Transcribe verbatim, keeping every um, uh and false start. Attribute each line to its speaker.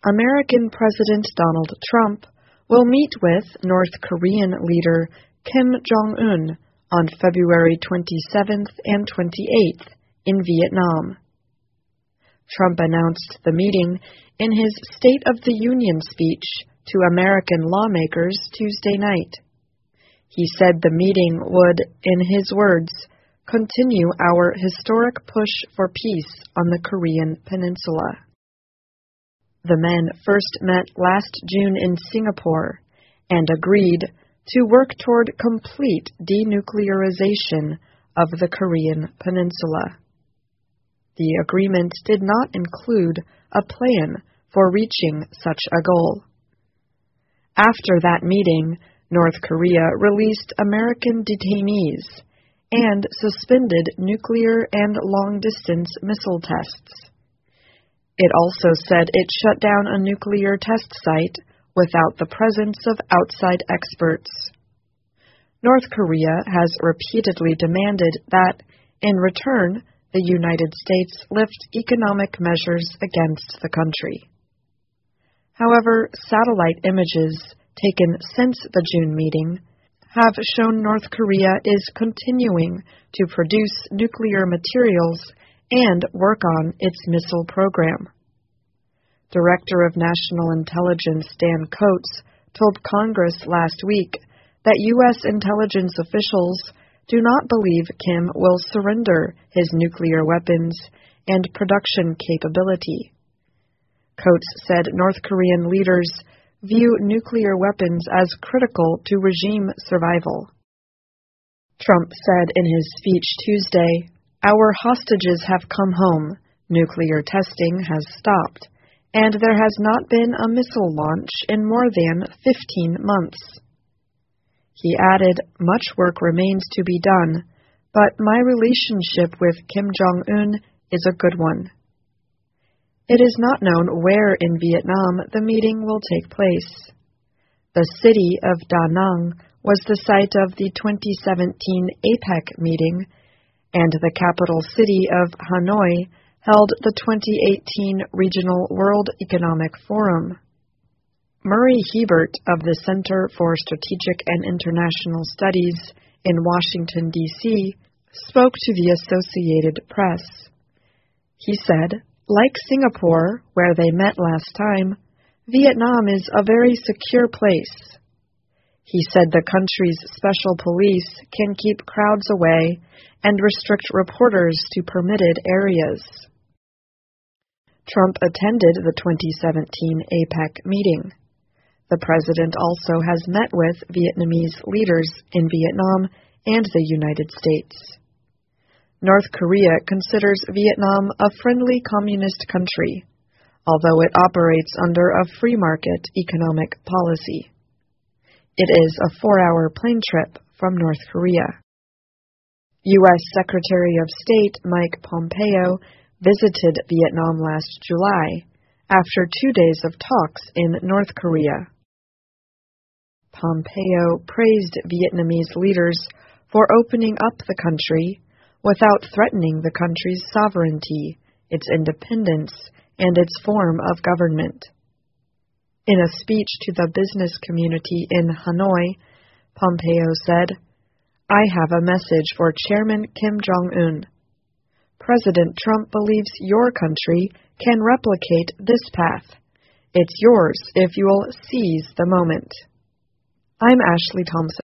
Speaker 1: American President Donald Trump will meet with North Korean leader Kim Jong-un on February twenty-seventh and twenty-eighth in Vietnam. Trump announced the meeting in his State of the Union speech to American lawmakers Tuesday night. He said the meeting would, in his words, continue our historic push for peace on the Korean Peninsula. The men first met last June in Singapore and agreed to work toward complete denuclearization of the Korean Peninsula. The agreement did not include a plan for reaching such a goal. After that meeting, North Korea released American detainees and suspended nuclear and long-distance missile tests. It also said it shut down a nuclear test site without the presence of outside experts. North Korea has repeatedly demanded that, in return, the United States lift economic measures against the country. However, satellite images taken since the June meeting have shown North Korea is continuing to produce nuclear materials and work on its missile program. Director of National Intelligence Dan Coats told Congress last week that U S intelligence officials do not believe Kim will surrender his nuclear weapons and production capability. Coats said North Korean leaders view nuclear weapons as critical to regime survival. Trump said in his speech Tuesday, "Our hostages have come home, nuclear testing has stopped, and there has not been a missile launch in more than fifteen months. He added, "Much work remains to be done, but my relationship with Kim Jong-un is a good one." It is not known where in Vietnam the meeting will take place. The city of Da Nang was the site of the twenty seventeen APEC meeting, and the capital city of Hanoi held the twenty eighteen Regional World Economic Forum. Murray Hebert of the Center for Strategic and International Studies in Washington, D C, spoke to the Associated Press. He said, "Like Singapore, where they met last time, Vietnam is a very secure place." He said the country's special police can keep crowds away and restrict reporters to permitted areas. Trump attended the twenty seventeen APEC meeting. The president also has met with Vietnamese leaders in Vietnam and the United States. North Korea considers Vietnam a friendly communist country, although it operates under a free market economic policy. It is a four-hour plane trip from North Korea. U S Secretary of State Mike Pompeo visited Vietnam last July after two days of talks in North Korea. Pompeo praised Vietnamese leaders for opening up the country without threatening the country's sovereignty, its independence, and its form of government. In a speech to the business community in Hanoi, Pompeo said, "I have a message for Chairman Kim Jong-un. President Trump believes your country can replicate this path. It's yours if you'll seize the moment." I'm Ashley Thompson.